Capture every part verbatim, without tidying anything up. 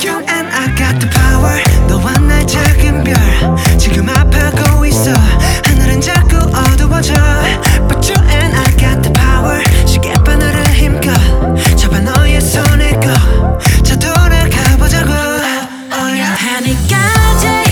You and I got the power. 너와 날 작은 별 지금 아파하고 있어. 하늘은 자꾸 어두워져. But you and I got the power. 시계바늘을 힘껏 잡아 너의 손을 꺼. 자 돌아가 보자고. Oh yeah. 하늘까지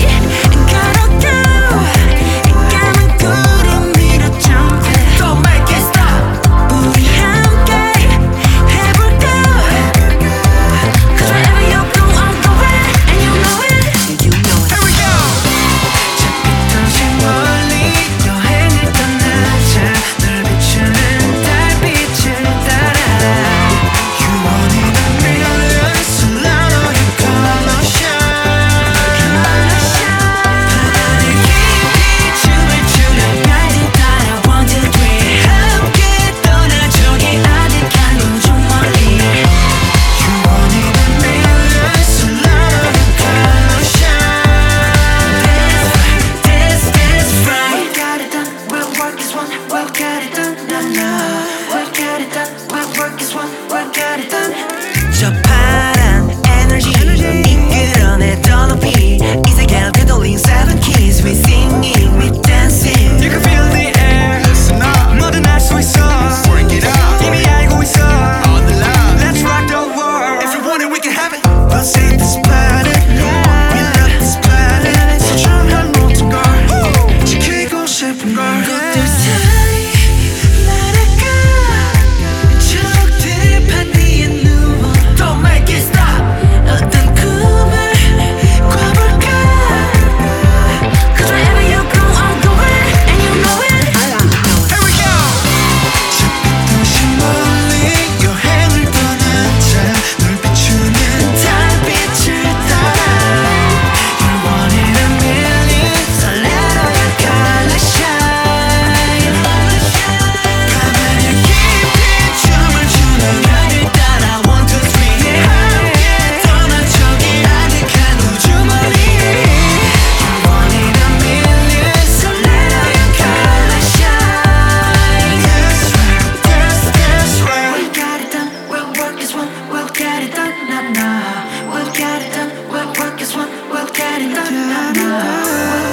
저 파란 에너지 이끌어내 더 높이 이 세계를 되돌린 seven keys We singing, we dancing You can feel the air Listen up 뭐든 할 수 있어 Work it out 이미 알고 있어 All the love Let's rock the world If you want it, we can have it We'll save this planet We love this planet 소중한 모든 걸 지키고 싶은 걸 것들 사이 날아가 저들 판 뒤에 누워 Don't make it stop 어떤 꿈을 꿔볼까 Cause wherever you go I'll go where And you know it Here we go 저 빛도시 멀리 여행을 떠나자 널 비추는 달빛을 따라 You're one in a million 설레어야 color shine 가만히 깊이 춤을 추는 나를 따라 one two three 함께 떠난 저기 아득한 우주머리 You're one in a million 설레어야 color shine That's right, that's, that's right We got it done, we'll work as one, we'll get it done, nah nah We'll get it done, we'll work as one, we'll get it done, nah nah